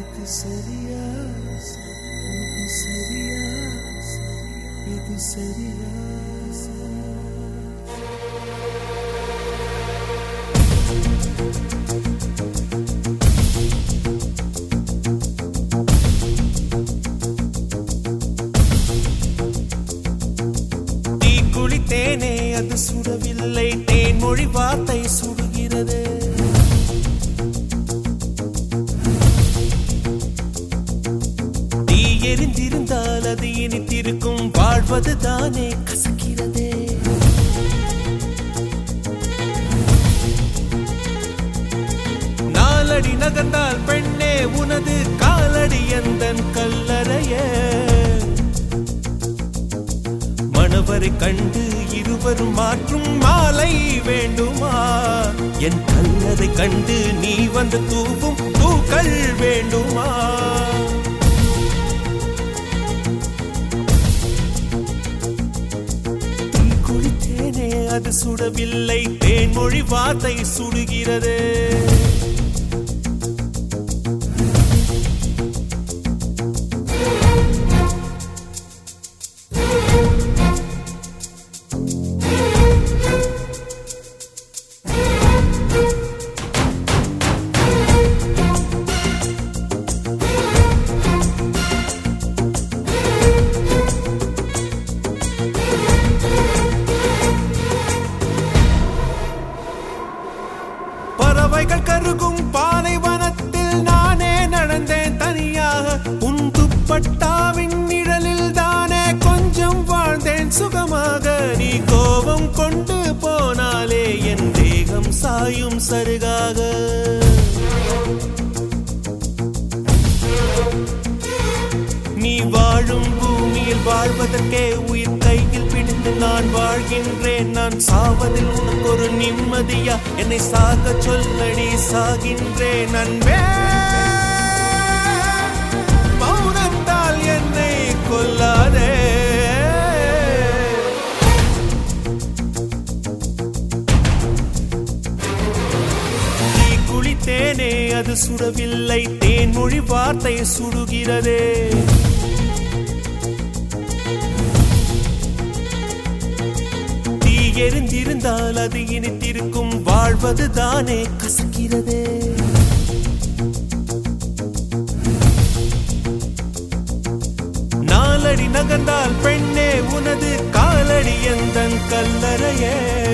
இது சரியா இது சரியா இது சரியா தீ குளித்தேனே அது சுடவில்லை தேன்மொழி வார்த்தை சுடுகிறது எரிந்திருந்தால் அது இனித்திருக்கும் வாழ்வது தானே கசக்கிறதே நாலடி நகர்ந்தால் பெண்ணே உனது காலடி எந்தன் கல்லறைய மணவரை கண்டு இருவரும் மாற்றும் மாலை வேண்டுமா என் கல்லறை கண்டு நீ வந்து தூவும் பூக்கள் வேண்டுமா அது சுடவில்லை தேன்மொழி வார்த்தை சுடுகிறது பறவைகள் கருகும் பாலைவனத்தில் நானே நடந்தேன் தனியாக உன் துப்பட்டாவின் நிழலில் தானே கொஞ்சம் வாழ்ந்தேன் சுகமாக நீ கோபம் கொண்டு போனாலே என் தேகம் சாயும் சருகாக நீ வாழும் பூமியில் வாழ்வதற்கே உயிர் கையில் பிடித்து நான் வாழ்கின்றேன் நான் சாவதில் உனக்கு ஒரு நிம்மதியா என்னை சாக சொல்லடி சாகின்றேன் அன்பே மௌனத்தால் என்னை கொல்லாதே நீ குளித்தேனே அது சுடவில்லை தேன்மொழி வார்த்தை சுடுகிறதே எரிந்திருந்தால் அது இனித்திருக்கும் வாழ்வது தானே கசக்கிறதே நாலடி நகர்ந்தால் பெண்ணே உனது காலடி எந்தன் கல்லறைய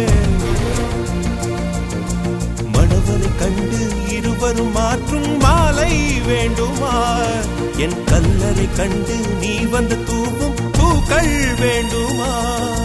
மணவரை கண்டு இருவரும் மாற்றும் மாலை வேண்டுமா என் கல்லறை கண்டு நீ வந்து தூவும் பூக்கள் வேண்டுமா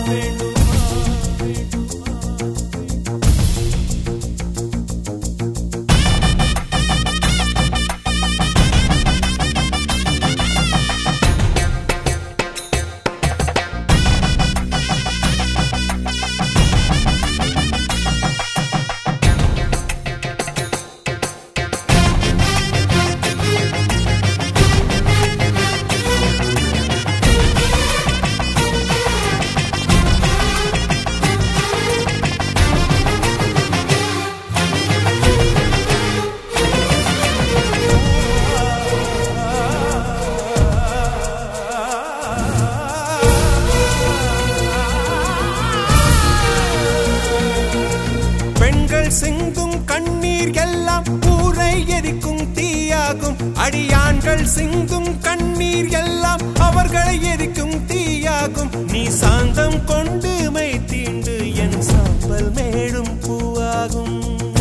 சிந்தும் கண்ணீர் எல்லாம் ஊரை எரிக்கும் தீயாகும் அடியான்கள் சிந்தும் கண்ணீர் எல்லாம் அவர்களை எரிக்கும் தீயாகும் நீ சாந்தம் கொண்டு மை தீண்டு என் சாம்பல் மேடும் பூவாகும்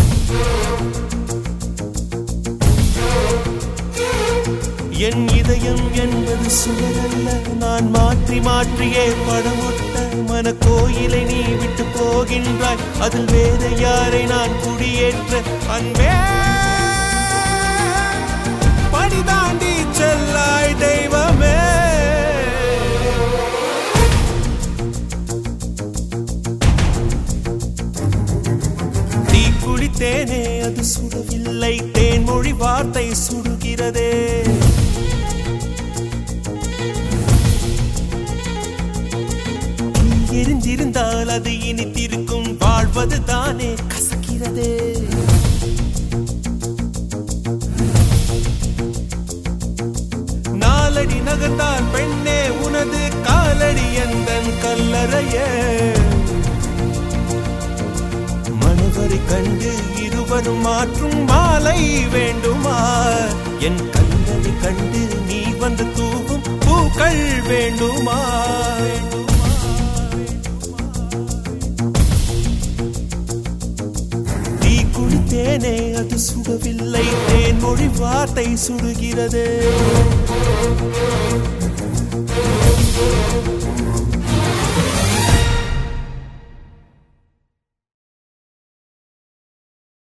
என் இதயம் என்பது சுவரல்ல நான் மாற்றி மாற்றியே படமொட்ட மன கோயிலை நீ விட்டு போகின்றாய் அதில் வேறு யாரை நான் குடியேற்ற அன்பே படி தாண்டி செல்லாய் தெய்வமே தீ குளித்தேனே அது சுடவில்லை தேன்மொழி வார்த்தை சுடுகிறதே எரிந்திருந்தால் அது இனித்திருக்கும் வாழ்வது தானே கசக்கிறதே வைத்தால் பெண்ணே உனது காலடி எந்தன் கல்லறையே. மனவரை கண்டு இருவரும் மாற்றும் மாலை வேண்டுமா? என் கல்லறை கண்டு நீ வந்து தூவும் பூக்கள் வேண்டுமா? தீ குளித்தேனே அது சுடவில்லை, தேன் மொழி வார்த்தை சுடுகிறது.